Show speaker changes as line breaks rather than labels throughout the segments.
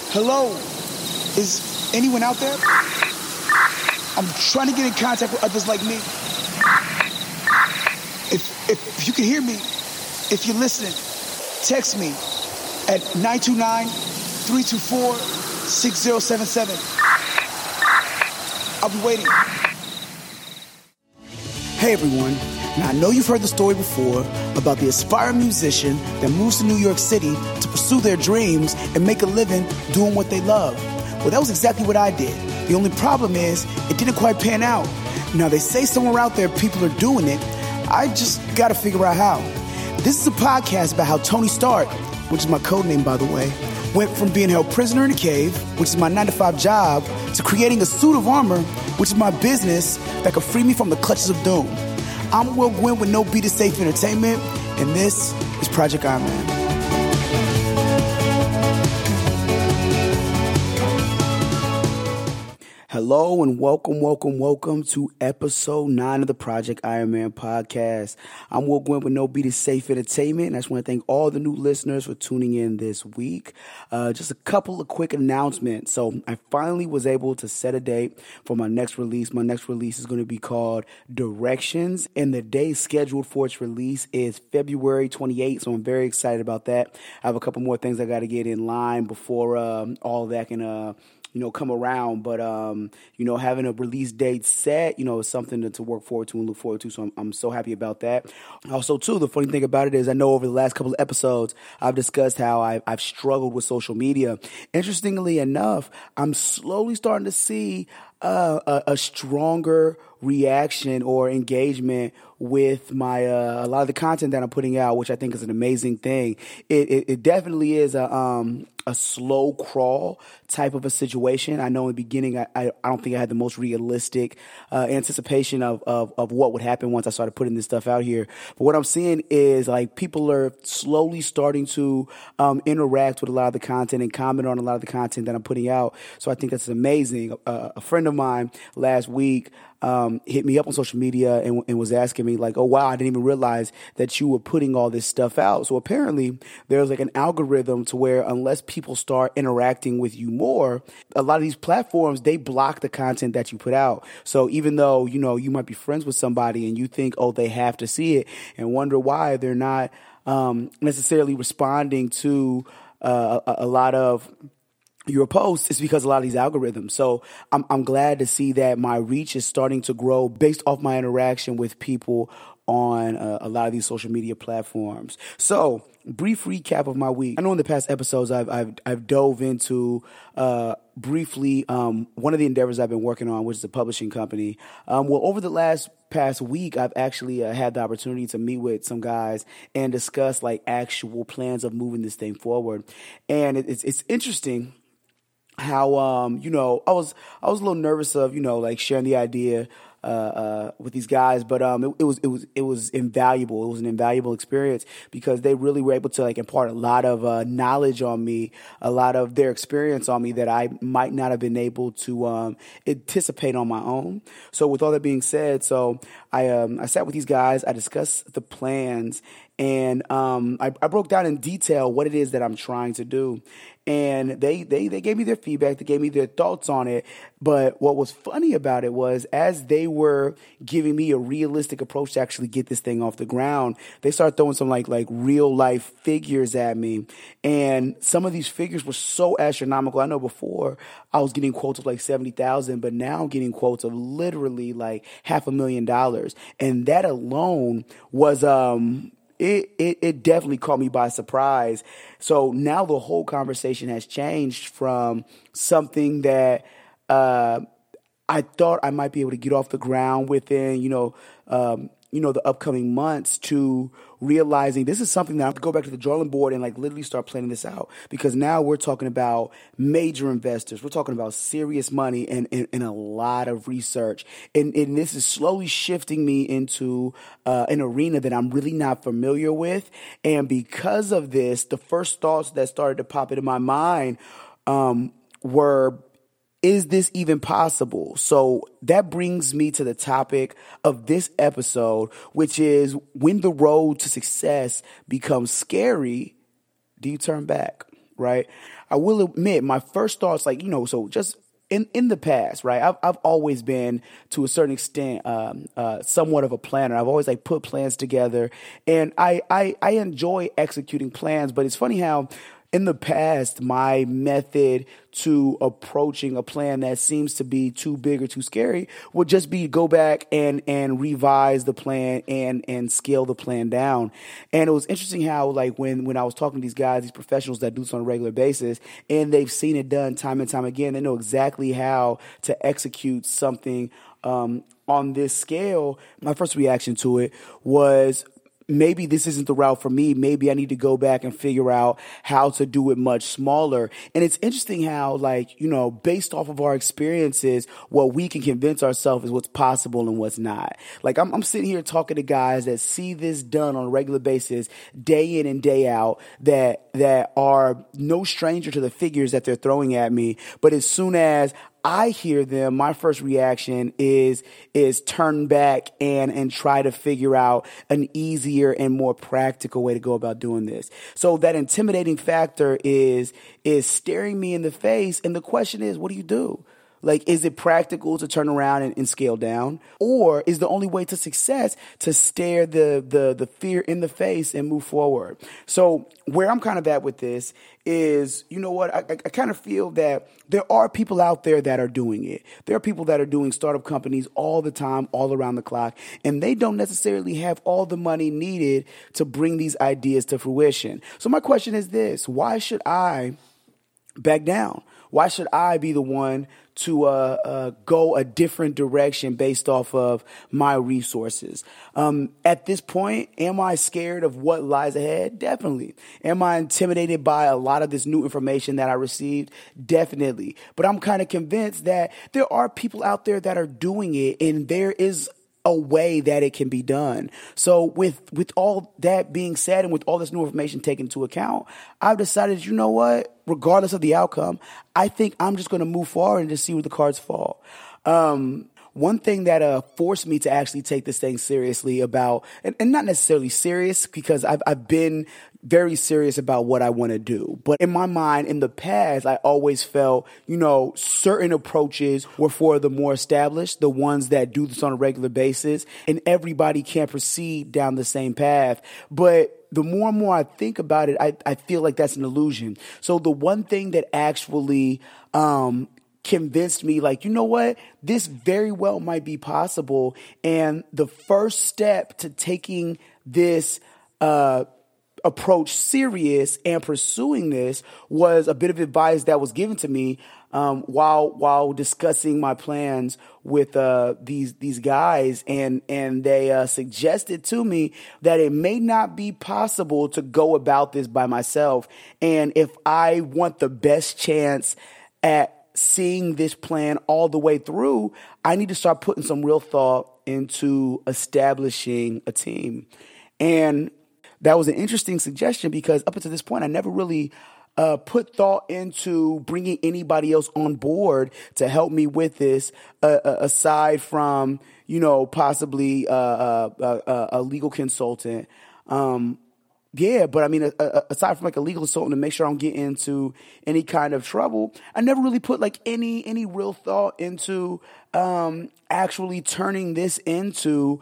Hello? Is anyone out there? I'm trying to get in contact with others like me. If you can hear me, if you're listening, text me at 929-324-6077. I'll be waiting. Hey everyone. Now I know you've heard the story before about the aspiring musician that moves to New York City to pursue their dreams and make a living doing what they love. Well, that was exactly what I did. The only problem is it didn't quite pan out. Now they say somewhere out there people are doing it. I just got to figure out how. This is a podcast about how Tony Stark, which is my code name by the way, went from being held prisoner in a cave, which is my 9-to-5 job, to creating a suit of armor, which is my business that could free me from the clutches of doom. I'm Will Gwynn with No Beat Is Safe Entertainment, and this is Project Iron Man. Hello and welcome to episode 9 of the Project Iron Man podcast. I'm Will Gwynn with No Beat Is Safe Entertainment, and I just want to thank all the new listeners for tuning in this week. Just a couple of quick announcements. So I finally was able to set a date for my next release. My next release is going to be called Directions, and the day scheduled for its release is February 28th, so I'm very excited about that. I have a couple more things I got to get in line before all that can come around, but having a release date set, is something to work forward to and look forward to. So I'm so happy about that. Also, too, the funny thing about it is I know over the last couple of episodes I've discussed how I've struggled with social media. Interestingly enough, I'm slowly starting to see a stronger reaction or engagement with my a lot of the content that I'm putting out, which I think is an amazing thing. It definitely is a slow crawl type of a situation. I know in the beginning I don't think I had the most realistic anticipation of what would happen once I started putting this stuff out here. But what I'm seeing is like people are slowly starting to interact with a lot of the content and comment on a lot of the content that I'm putting out. So I think that's amazing. A friend of mine last week hit me up on social media and was asking me like, oh, wow, I didn't even realize that you were putting all this stuff out. So apparently there's like an algorithm to where unless people start interacting with you more, a lot of these platforms, they block the content that you put out. So even though, you might be friends with somebody and you think, oh, they have to see it and wonder why they're not necessarily responding to a lot of your posts, is because a lot of these algorithms. So I'm glad to see that my reach is starting to grow based off my interaction with people on a lot of these social media platforms. So brief recap of my week. I know in the past episodes I've dove into briefly one of the endeavors I've been working on, which is a publishing company. Well, over the past week, I've actually had the opportunity to meet with some guys and discuss like actual plans of moving this thing forward. And it's interesting how I was a little nervous of like sharing the idea with these guys, but it was invaluable. It was an invaluable experience because they really were able to like impart a lot of knowledge on me, a lot of their experience on me that I might not have been able to anticipate on my own. So with all that being said, so I sat with these guys, I discussed the plans, and I broke down in detail what it is that I'm trying to do. And they gave me their feedback, they gave me their thoughts on it. But what was funny about it was as they were giving me a realistic approach to actually get this thing off the ground, they started throwing some like real life figures at me. And some of these figures were so astronomical. I know before I was getting quotes of like 70,000, but now I'm getting quotes of literally like $500,000. And that alone was It definitely caught me by surprise. So now the whole conversation has changed from something that I thought I might be able to get off the ground within, the upcoming months, to realizing this is something that I have to go back to the drawing board and like literally start planning this out, because now we're talking about major investors. We're talking about serious money and a lot of research. And this is slowly shifting me into an arena that I'm really not familiar with. And because of this, the first thoughts that started to pop into my mind were, is this even possible? So that brings me to the topic of this episode, which is when the road to success becomes scary, do you turn back? right? I will admit my first thoughts, like, so just in the past, right? I've always been, to a certain extent, somewhat of a planner. I've always like put plans together, and I enjoy executing plans. But it's funny how in the past, my method to approaching a plan that seems to be too big or too scary would just be go back and revise the plan and scale the plan down. And it was interesting how, like, when I was talking to these guys, these professionals that do this on a regular basis, and they've seen it done time and time again, they know exactly how to execute something on this scale. My first reaction to it was, maybe this isn't the route for me. Maybe I need to go back and figure out how to do it much smaller. And it's interesting how, like, based off of our experiences, what we can convince ourselves is what's possible and what's not. Like, I'm sitting here talking to guys that see this done on a regular basis, day in and day out, that are no stranger to the figures that they're throwing at me. But as soon as I hear them, my first reaction is turn back and try to figure out an easier and more practical way to go about doing this. So that intimidating factor is staring me in the face. And the question is, what do you do? Like, is it practical to turn around and scale down? Or is the only way to success to stare the fear in the face and move forward? So where I'm kind of at with this is, I kind of feel that there are people out there that are doing it. There are people that are doing startup companies all the time, all around the clock, and they don't necessarily have all the money needed to bring these ideas to fruition. So my question is this: why should I back down? Why should I be the one to go a different direction based off of my resources? At this point, am I scared of what lies ahead? Definitely. Am I intimidated by a lot of this new information that I received? Definitely. But I'm kind of convinced that there are people out there that are doing it, and there is a way that it can be done. So with all that being said, and with all this new information taken into account, I've decided, regardless of the outcome, I think I'm just going to move forward and just see where the cards fall. One thing that forced me to actually take this thing seriously about, and not necessarily serious, because I've been very serious about what I want to do. But in my mind, in the past, I always felt, certain approaches were for the more established, the ones that do this on a regular basis, and everybody can't proceed down the same path. But the more and more I think about it, I feel like that's an illusion. So the one thing that actually convinced me, like, this very well might be possible. And the first step to taking this approach serious and pursuing this was a bit of advice that was given to me while discussing my plans with these guys, and they suggested to me that it may not be possible to go about this by myself, and if I want the best chance at seeing this plan all the way through, I need to start putting some real thought into establishing a team. And that was an interesting suggestion, because up until this point, I never really put thought into bringing anybody else on board to help me with this, aside from, possibly a legal consultant. Yeah, but I mean, aside from like a legal consultant to make sure I don't get into any kind of trouble, I never really put like any real thought into actually turning this into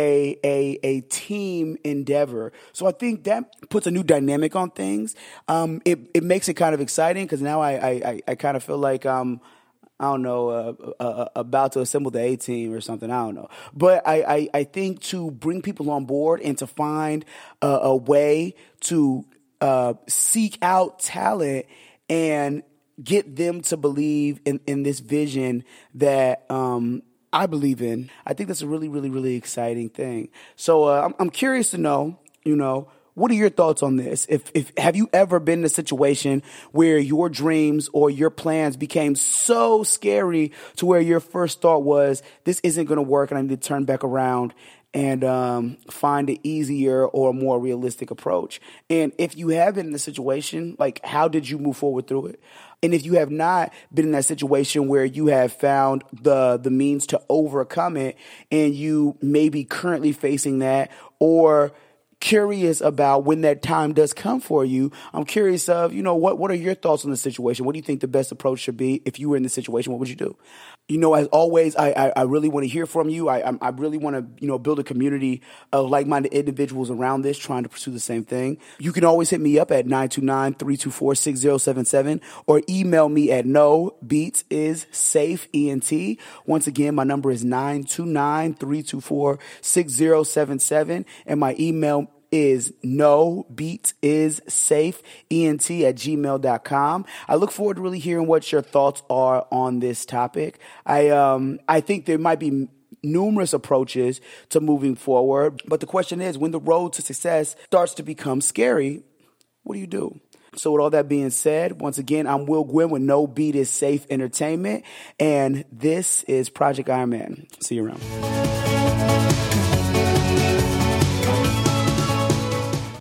a team endeavor. So I think that puts a new dynamic on things. It makes it kind of exciting, because now I kind of feel like I don't know, about to assemble the A team or something. I don't know. But I think to bring people on board and to find a way to seek out talent and get them to believe in this vision that I believe in, I think that's a really, really, really exciting thing. So I'm curious to know, what are your thoughts on this? If have you ever been in a situation where your dreams or your plans became so scary to where your first thought was, this isn't going to work and I need to turn back around and find an easier or more realistic approach? And if you have been in a situation, like, how did you move forward through it? And if you have not been in that situation where you have found the means to overcome it, and you may be currently facing that, or curious about when that time does come for you. I'm curious of, what are your thoughts on the situation? What do you think the best approach should be? If you were in this situation, what would you do? As always, I really want to hear from you. I really want to, build a community of like-minded individuals around this trying to pursue the same thing. You can always hit me up at 929-324-6077 or email me at nobeatsissafeent. Once again, my number is 929-324-6077 and my email is nobeatsissafeent@gmail.com. I look forward to really hearing what your thoughts are on this topic. I think there might be numerous approaches to moving forward, but the question is, when the road to success starts to become scary, what do you do? So with all that being said, once again, I'm Will Gwynn with No Beat Is Safe Entertainment, and this is Project Iron Man. See you around.